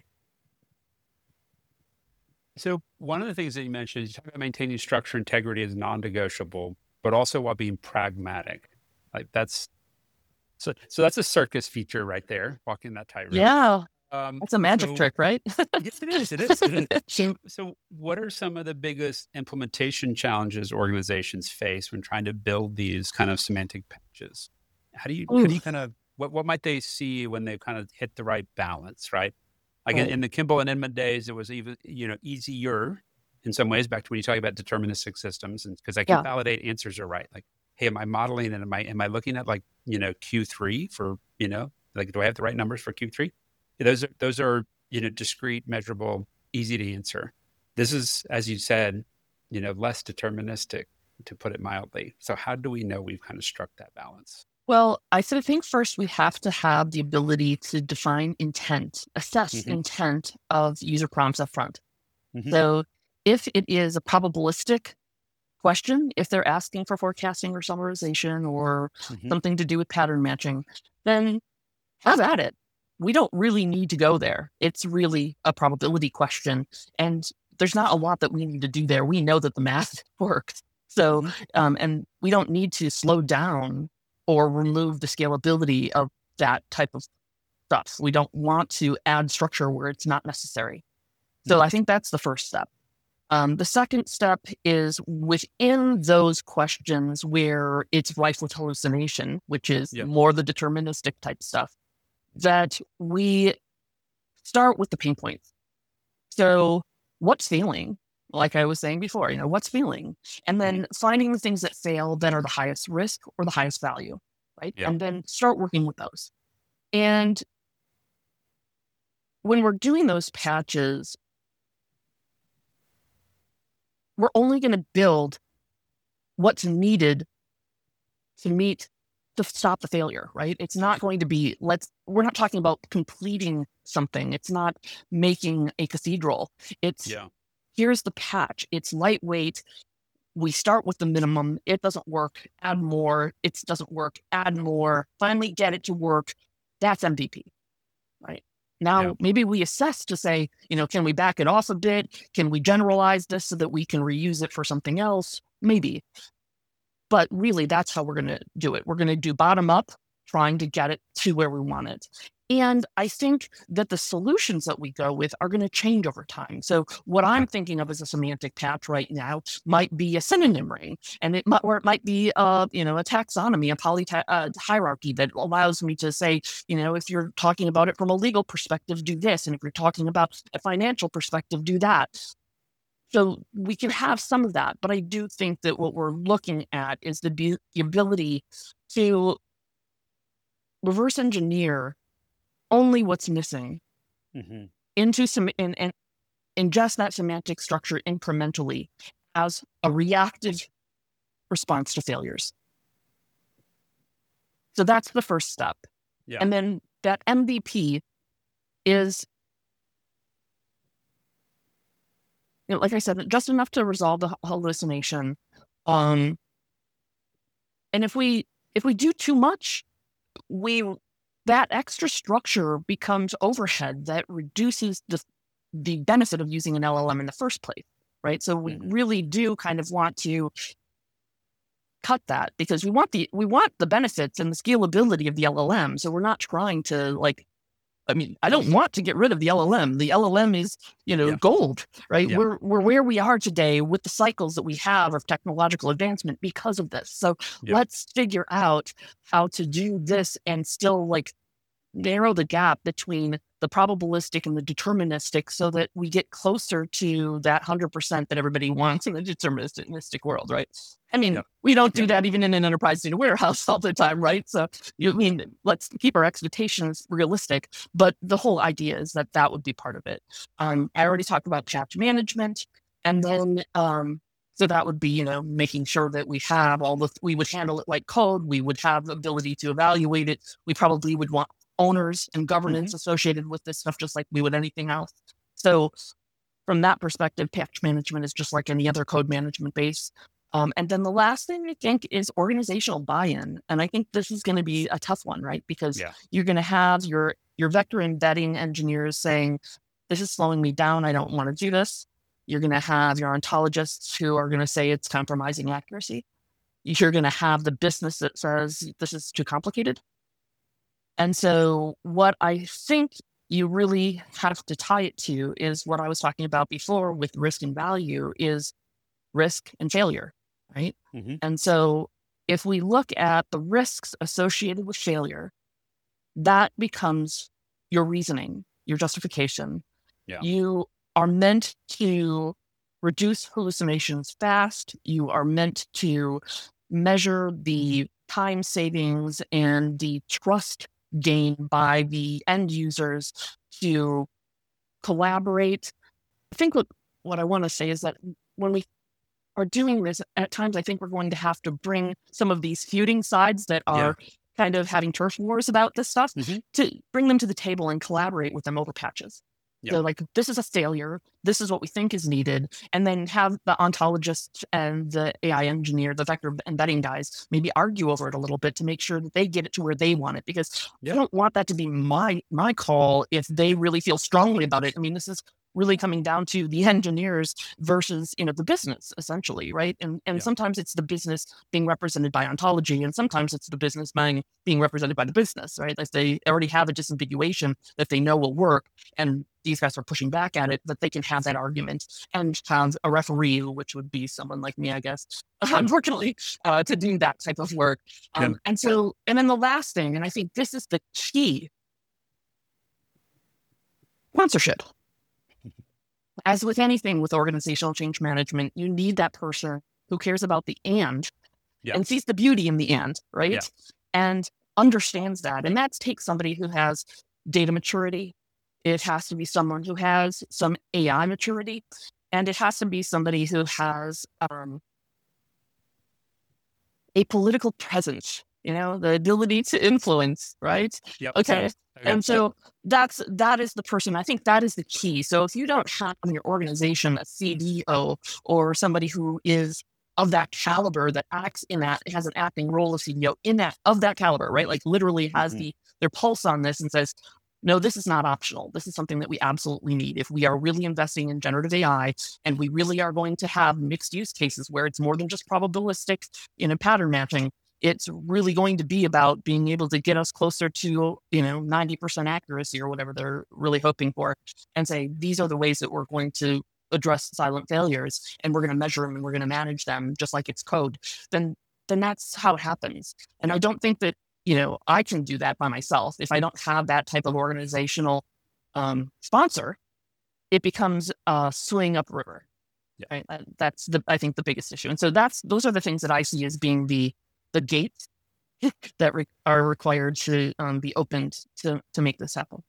So one of the things that you mentioned is you talk about maintaining structure integrity as non-negotiable, but also while being pragmatic. Like that's so so that's a circus feature right there, walking that tightrope. Yeah. Um, That's a magic so, trick, right? yes, it is. It is. It is. So, so what are some of the biggest implementation challenges organizations face when trying to build these kind of semantic patches? How do you, how do you kind of, what, what might they see when they kind of hit the right balance, right? Like in, Right. in the Kimball and Inman days, it was even, you know, easier in some ways back to when you talk about deterministic systems, and because I can Yeah. validate answers are right. Like, hey, am I modeling and am I, am I looking at like, you know, Q three for, you know, like, do I have the right numbers for Q three? Those are, those are, you know, discrete, measurable, easy to answer. This is, as you said, you know, less deterministic, to put it mildly. So how do we know we've kind of struck that balance? Well, I sort of think first we have to have the ability to define intent, assess Mhm. intent of user prompts up front. Mhm. So if it is a probabilistic question, if they're asking for forecasting or summarization or Mhm. something to do with pattern matching, then have at it. We don't really need to go there. It's really a probability question. And there's not a lot that we need to do there. We know that the math works. So, um, and we don't need to slow down or remove the scalability of that type of stuff. We don't want to add structure where it's not necessary. So I think that's the first step. Um, the second step is within those questions where it's rife with hallucination, which is Yeah. more the deterministic type stuff, that we start with the pain points. So what's failing? Like I was saying before, you know, what's failing? And then finding the things that fail that are the highest risk or the highest value, right? Yeah. And then start working with those. And when we're doing those patches, we're only going to build what's needed to meet to stop the failure, right? It's not going to be, let's, we're not talking about completing something. It's not making a cathedral. It's, Yeah. here's the patch. It's lightweight. We start with the minimum. It doesn't work. Add more. It doesn't work. Add more. Finally get it to work. That's M V P, right? Now, Yeah. maybe we assess to say, you know, can we back it off a bit? Can we generalize this so that we can reuse it for something else? Maybe. but really that's how we're going to do it. We're going to do bottom up, trying to get it to where we want it. And I think that the solutions that we go with are going to change over time. So what I'm thinking of as a semantic patch right now might be a synonym ring, and it might, or it might be a, you know, a taxonomy, a poly uh, hierarchy that allows me to say, you know, if you're talking about it from a legal perspective, do this. And if you're talking about a financial perspective, do that. So we can have some of that, but I do think that what we're looking at is the, the ability to reverse engineer only what's missing mm-hmm. into some and, and ingest that semantic structure incrementally as a reactive response to failures. So that's the first step. Yeah. And then that M V P is, you know, like I said, just enough to resolve the hallucination. Um, and if we if we do too much, we that extra structure becomes overhead that reduces the the benefit of using an L L M in the first place, right? So we mm-hmm. really do kind of want to cut that, because we want the we want the benefits and the scalability of the L L M. So we're not trying to like, I mean, I don't want to get rid of the L L M. The L L M is, you know, yeah. gold, right? Yeah. We're we're where we are today with the cycles that we have of technological advancement because of this. So yeah. let's figure out how to do this and still like narrow the gap between the probabilistic and the deterministic so that we get closer to that one hundred percent that everybody wants in the deterministic world, right? I mean, yeah. we don't do yeah. that even in an enterprise data warehouse all the time, right? So, you mean, let's keep our expectations realistic, but the whole idea is that that would be part of it. Um, I already talked about patch management, and then um, so that would be, you know, making sure that we have all the, we would handle it like code, we would have the ability to evaluate it, we probably would want owners and governance mm-hmm. associated with this stuff, just like we would anything else. So from that perspective, patch management is just like any other code management base. Um, and then the last thing I think is organizational buy-in. And I think this is going to be a tough one, right? Because yeah. you're going to have your, your vector embedding engineers saying, this is slowing me down, I don't want to do this. You're going to have your ontologists who are going to say it's compromising accuracy. You're going to have the business that says this is too complicated. And so what I think you really have to tie it to is what I was talking about before with risk and value is risk and failure, right? Mm-hmm. And so if we look at the risks associated with failure, that becomes your reasoning, your justification. Yeah. You are meant to reduce hallucinations fast. You are meant to measure the time savings and the trust gained by the end users to collaborate. I think what, what I want to say is that when we are doing this, at times I think we're going to have to bring some of these feuding sides that are yeah. kind of having turf wars about this stuff mm-hmm. to bring them to the table and collaborate with them over patches. Yep. So like, this is a failure. This is what we think is needed. And then have the ontologist and the A I engineer, the vector embedding guys, maybe argue over it a little bit to make sure that they get it to where they want it. Because yep. I don't want that to be my, my call if they really feel strongly about it. I mean, this is really coming down to the engineers versus, you know, the business essentially, right? And and yeah. sometimes it's the business being represented by ontology, and sometimes it's the business being being represented by the business, right? Like they already have a disambiguation that they know will work, and these guys are pushing back at it, that they can have that argument and have a referee, which would be someone like me, I guess, unfortunately, uh, to do that type of work. Um, yeah. And so, and then the last thing, and I think this is the key, sponsorship. As with anything with organizational change management, you need that person who cares about the and yeah. and sees the beauty in the and, right? Yeah. And understands that. And that takes somebody who has data maturity. It has to be someone who has some A I maturity. And it has to be somebody who has um, a political presence, you know, the ability to influence, right? Yep. Okay. okay. And so that's, that is the person, I think that is the key. So if you don't have in your organization a C D O or somebody who is of that caliber that acts in that, has an acting role of C D O in that, of that caliber, right? Like literally has mm-hmm. the, their pulse on this and says, no, this is not optional. This is something that we absolutely need. If we are really investing in generative A I and we really are going to have mixed use cases where it's more than just probabilistic in a pattern matching, it's really going to be about being able to get us closer to, you know, ninety percent accuracy or whatever they're really hoping for, and say, these are the ways that we're going to address silent failures, and we're going to measure them and we're going to manage them just like it's code, then, then that's how it happens. And I don't think that, you know, I can do that by myself. If I don't have that type of organizational um, sponsor, it becomes a swing upriver. Yeah. Right? That, that's the, I think the biggest issue. And so that's, those are the things that I see as being the, the gates that re- are required to um, be opened to, to make this happen.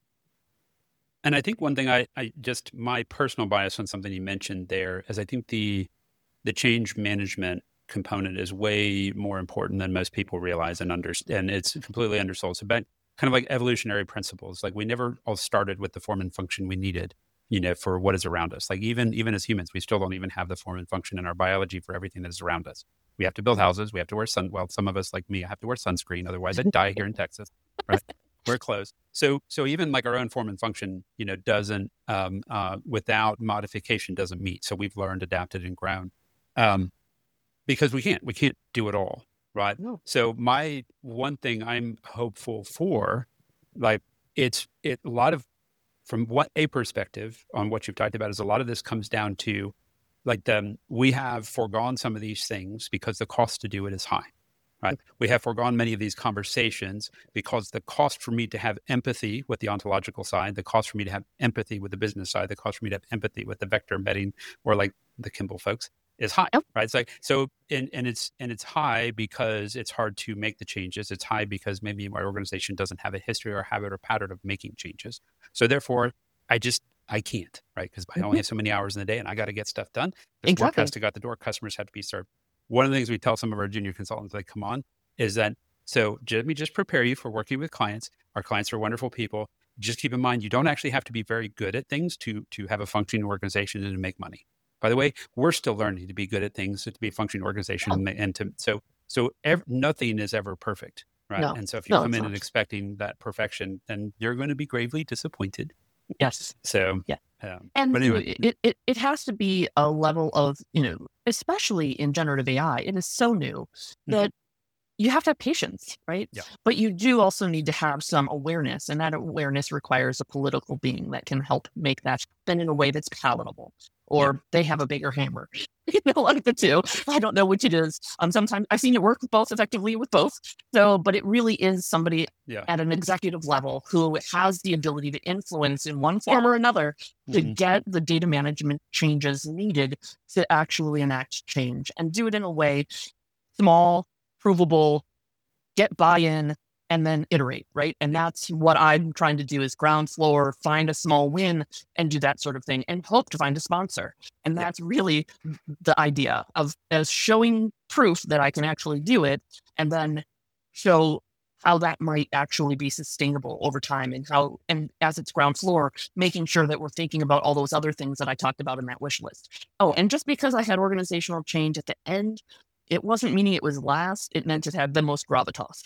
And I think one thing I, I just, my personal bias on something you mentioned there is I think the, the change management component is way more important than most people realize and understand. It's completely undersold. It's about kind of like evolutionary principles. Like we never all started with the form and function we needed, you know, for what is around us. Like even, even as humans, we still don't even have the form and function in our biology for everything that is around us. We have to build houses. We have to wear sun. Well, some of us like me, I have to wear sunscreen. Otherwise I'd die here in Texas, right? Wear clothes. So, so even like our own form and function, you know, doesn't, um, uh, without modification doesn't meet. So we've learned, adapted, and grown. Um, because we can't, we can't do it all, right? No. So my one thing I'm hopeful for, like it's, it, a lot of, from what a perspective on what you've talked about is a lot of this comes down to like the, we have foregone some of these things because the cost to do it is high, right? We have foregone many of these conversations because the cost for me to have empathy with the ontological side, the cost for me to have empathy with the business side, the cost for me to have empathy with the vector embedding or like the Kimball folks is high, Yep. right? It's like, so, and, and it's, and it's high because it's hard to make the changes. It's high because maybe my organization doesn't have a history or habit or pattern of making changes. So therefore I just, I can't, right? Because I only have so many hours in the day and I got to get stuff done. This work Exactly. has to go out the door. Customers have to be served. One of the things we tell some of our junior consultants, like, come on, is that, so let me just prepare you for working with clients. Our clients are wonderful people. Just keep in mind, you don't actually have to be very good at things to, to have a functioning organization and to make money. By the way, we're still learning to be good at things, to be a functioning organization. Oh. And, and to, so, so ev- nothing is ever perfect, right? No. And so if you No, come it's in not. and expecting that perfection, then you're going to be gravely disappointed. Yes. So, Yeah. Um, And but anyway, it, it, it has to be a level of, you know, especially in generative A I, it is so new that you have to have patience, right? Yeah. But you do also need to have some awareness, and that awareness requires a political being that can help make that happen in a way that's palatable. Or Yeah. they have a bigger hammer. You know, like the two. I don't know which it is. Um, sometimes I've seen it work with both effectively with both. So, but it really is somebody Yeah. at an executive level who has the ability to influence in one form or another to Mhm. get the data management changes needed to actually enact change and do it in a way small, provable, get buy-in, and then iterate, right? And that's what I'm trying to do is ground floor, find a small win and do that sort of thing and hope to find a sponsor. And Yeah. that's really the idea of as showing proof that I can actually do it and then show how that might actually be sustainable over time and how, and as it's ground floor, making sure that we're thinking about all those other things that I talked about in that wish list. Oh, and just because I had organizational change at the end, it wasn't meaning it was last, it meant it had the most gravitas.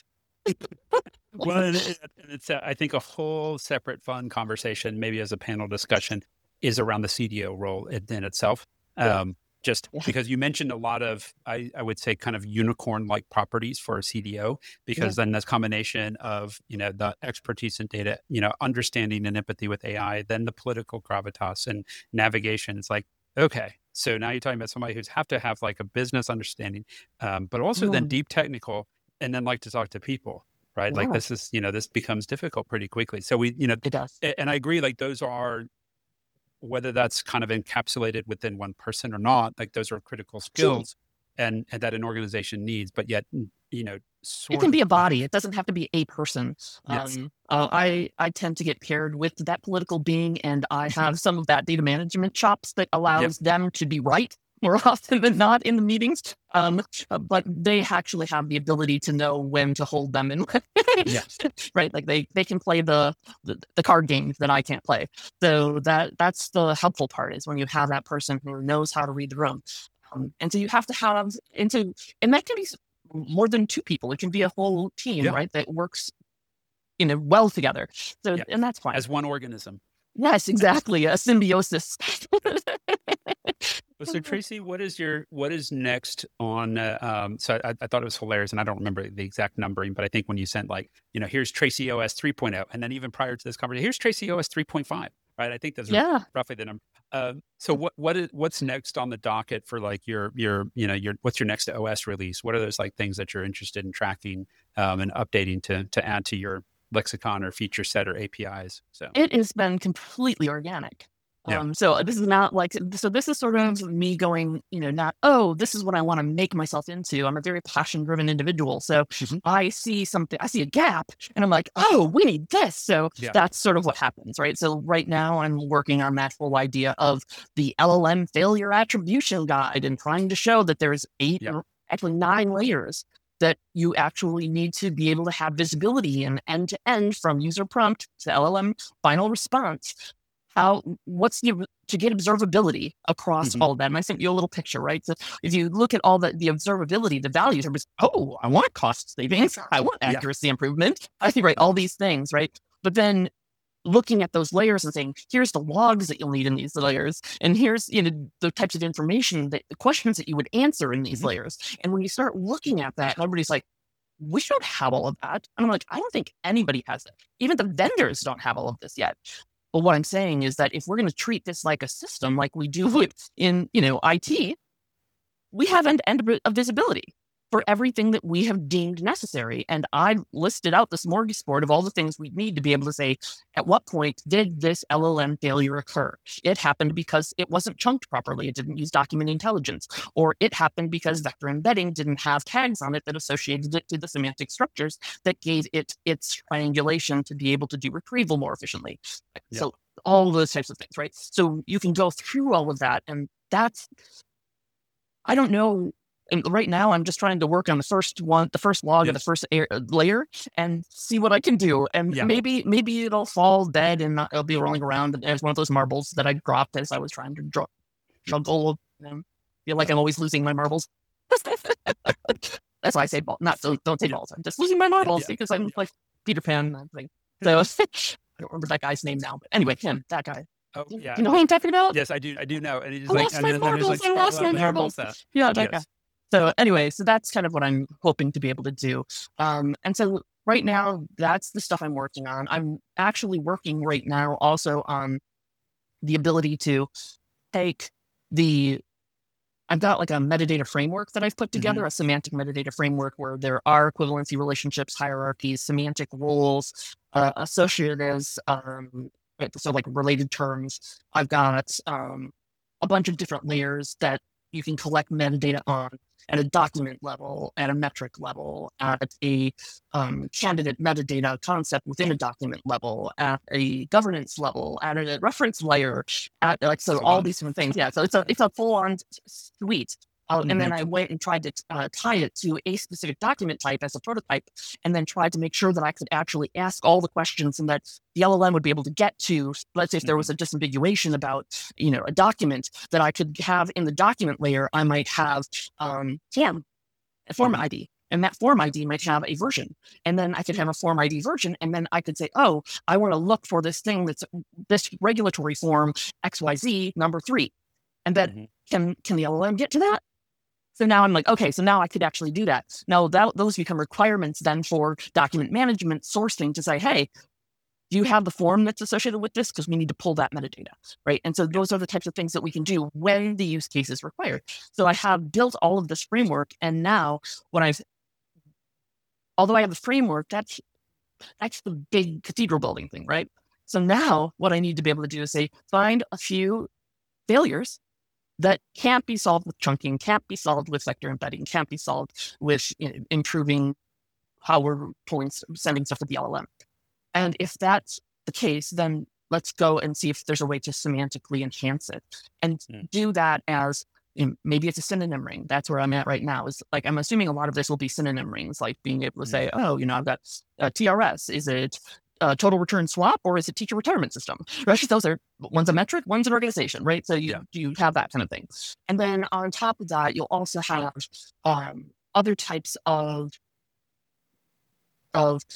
Well, and it, and it's, uh, I think, a whole separate fun conversation, maybe as a panel discussion, is around the C D O role in, in itself. Um, just Yeah. because you mentioned a lot of, I, I would say, kind of unicorn-like properties for a C D O, because then this combination of, you know, the expertise in data, you know, understanding and empathy with A I, then the political gravitas and navigation. It's like, okay, so now you're talking about somebody who's have to have like a business understanding, um, but also then Mm. deep technical, and then like to talk to people. Right. Like Yeah. this is, you know, this becomes difficult pretty quickly. So we, you know, It does. a- and I agree, like those are, whether that's kind of encapsulated within one person or not, like those are critical skills and, and that an organization needs, but yet, you know, It sort can of, be a body. It doesn't have to be a person. Yes. Um, uh, I I tend to get paired with that political being, and I have some of that data management chops that allows them to be right more often than not in the meetings. Um, uh, but they actually have the ability to know when to hold them and when, Yes. right? Like they they can play the, the the card games that I can't play. So that that's the helpful part is when you have that person who knows how to read the room. Um, and so you have to have into and that can be more than two people. It can be a whole team, Yeah. right? That works you know, well together. So, Yeah. and that's fine. As one organism. Yes, exactly. A symbiosis. So Tracy, what is your what is next on? Uh, um, so I, I thought it was hilarious, and I don't remember the exact numbering, but I think when you sent like, you know, here's Tracy O S three point oh, and then even prior to this conversation, here's Tracy O S three point five, right? I think those are Yeah. roughly the number. Uh, so what what is what's next on the docket for like your your you know your what's your next O S release? What are those like things that you're interested in tracking um, and updating to to add to your lexicon or feature set or A P Is? So It has been completely organic. Yeah. Um, so this is not like, so this is sort of me going, you know, not, oh, this is what I want to make myself into. I'm a very passion driven individual. So Mhm. I see something, I see a gap and I'm like, oh, we need this. So Yeah. that's sort of what happens, right? So right now I'm working on that whole idea of the L L M failure attribution guide and trying to show that there's eight, Yeah. or actually nine layers that you actually need to be able to have visibility in end to end from user prompt to L L M final response. How, what's the, to get observability across Mhm. all of that. And I sent you a little picture, right? So if you look at all the, the observability, the values, are just, oh, I want cost savings. I want Yeah. accuracy improvement. I think, right, all these things, right? But then looking at those layers and saying, here's the logs that you'll need in these layers. And here's, you know, the types of information that the questions that you would answer in these Mhm. layers. And when you start looking at that, everybody's like, we don't have all of that. And I'm like, I don't think anybody has it. Even the vendors don't have all of this yet. But what I'm saying is that if we're going to treat this like a system, like we do it in, you know, I T, we have end-to-end of visibility for everything that we have deemed necessary. And I listed out this smorgasbord of all the things we need to be able to say, at what point did this L L M failure occur? It happened because it wasn't chunked properly. It didn't use document intelligence, or it happened because vector embedding didn't have tags on it that associated it to the semantic structures that gave it its triangulation to be able to do retrieval more efficiently. Yeah. So all those types of things, right? So you can go through all of that. And that's, I don't know. And right now, I'm just trying to work on the first one, the first log of the Yes. first air, layer, and see what I can do. And Yeah. maybe, maybe it'll fall dead, and not- it'll be rolling around as one of those marbles that I dropped as I was trying to dr- juggle. And feel like I'm always losing my marbles. That's why I say ball. Not don't, don't say Yeah. balls. I'm just losing my marbles Yeah. because I'm like Peter Pan. I'm like, so I don't remember that guy's name now, but anyway, him, that guy. Oh yeah. You know who I'm talking about? Yes, I do. I do know. And he's I like, lost and my then there's marbles. like, I lost Scarlet my and marbles. Barbosa. Yeah, that guy. Yes. So anyway, so that's kind of what I'm hoping to be able to do. Um, and so right now, that's the stuff I'm working on. I'm actually working right now also on the ability to take the, I've got like a metadata framework that I've put together, a semantic metadata framework where there are equivalency relationships, hierarchies, semantic roles, uh, associatives, um, so like related terms. I've got um, a bunch of different layers that you can collect metadata on at a document level, at a metric level, at a um, candidate metadata concept within a document level, at a governance level, at a reference layer, at like so So all on. these different things. Yeah, so it's a it's a full on suite. Uh, and then Mhm. I went and tried to uh, tie it to a specific document type as a prototype, and then tried to make sure that I could actually ask all the questions and that the L L M would be able to get to, let's say if there was a disambiguation about, you know, a document that I could have in the document layer, I might have um, TAM, a form Mhm. I D. And that form I D might have a version. And then I could have a form I D version. And then I could say, oh, I want to look for this thing that's this regulatory form X Y Z number three. And then Mhm. can, can the L L M get to that? So now I'm like, okay, so now I could actually do that. Now that, those become requirements then for document management sourcing to say, hey, do you have the form that's associated with this? Because we need to pull that metadata, right? And so those are the types of things that we can do when the use case is required. So I have built all of this framework, and now when I've, although I have the framework, that's that's the big cathedral building thing, right? So now what I need to be able to do is say, find a few failures that can't be solved with chunking, can't be solved with vector embedding, can't be solved with, you know, improving how we're pulling, sending stuff to the L L M. And if that's the case, then let's go and see if there's a way to semantically enhance it and Mm. do that as, you know, maybe it's a synonym ring. That's where I'm at right now. Is like, I'm assuming a lot of this will be synonym rings, like being able to say, oh, you know, I've got uh, T R S. Is it uh, total return swap, or is it teacher retirement system? Right? Those are, one's a metric, one's an organization, right? So you, Yeah. you have that kind of thing. And then on top of that, you'll also have um, other types of, of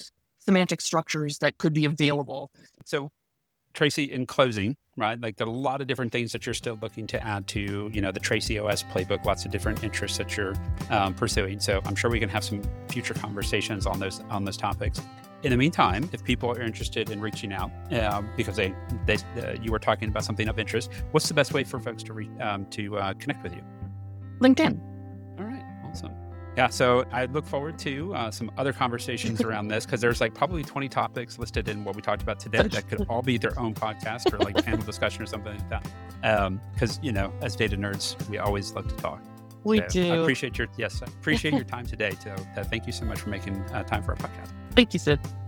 semantic structures that could be available. So, Tracy, in closing, right? Like there are a lot of different things that you're still looking to add to, you know, the Tracy O S playbook, lots of different interests that you're um, pursuing. So I'm sure we can have some future conversations on those on those topics. In the meantime, if people are interested in reaching out um, because they, they uh, you were talking about something of interest, what's the best way for folks to re- um, to uh, connect with you? LinkedIn. All right, awesome. Yeah, so I look forward to uh, some other conversations around this because there's like probably twenty topics listed in what we talked about today that could all be their own podcast or like panel discussion or something like that. Because, um, you know, as data nerds, we always love to talk. We so do. I appreciate your, yes, I appreciate your time today. So uh, thank you so much for making uh, time for our podcast. Thank you, Sid.